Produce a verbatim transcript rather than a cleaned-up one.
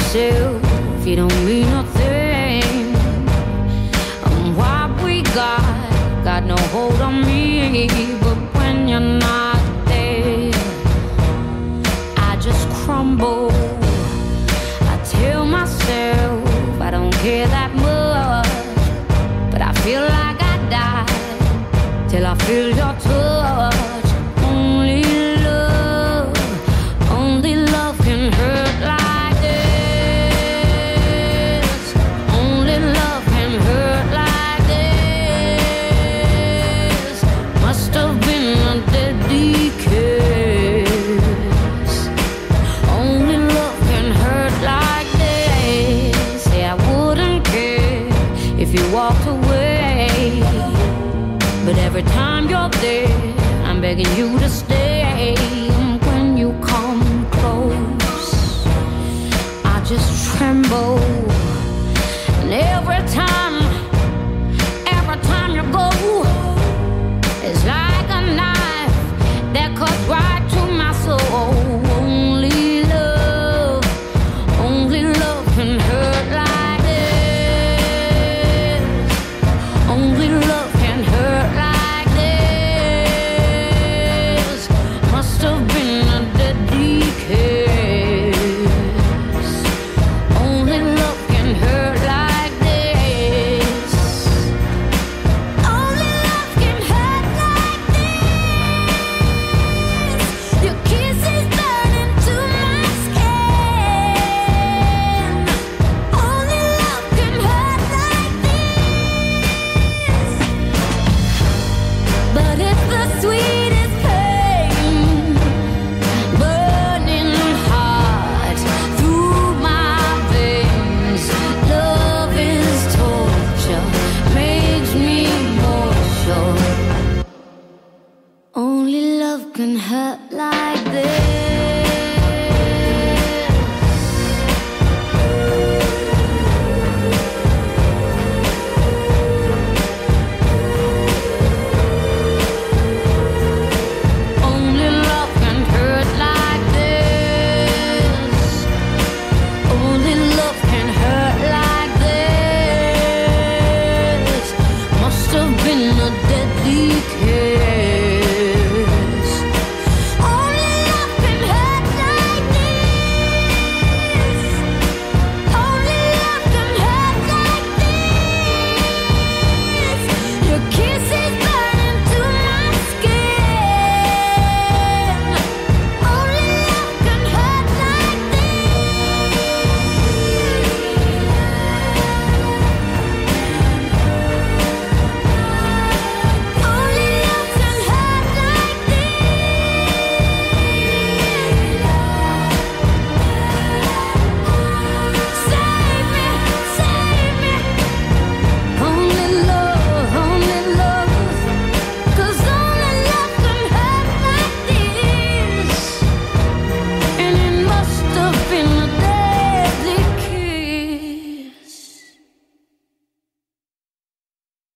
myself, you don't mean nothing. And what we got, got no hold on me. But when you're not there, I just crumble. I tell myself I don't care that much, but I feel like I die till I feel your touch. Only love, only love can hurt like this. Only love can hurt like this. Must have been a deadly kiss. Only love can hurt like this. Say I wouldn't care if you walked away, but every time you're there, I'm begging you to stay.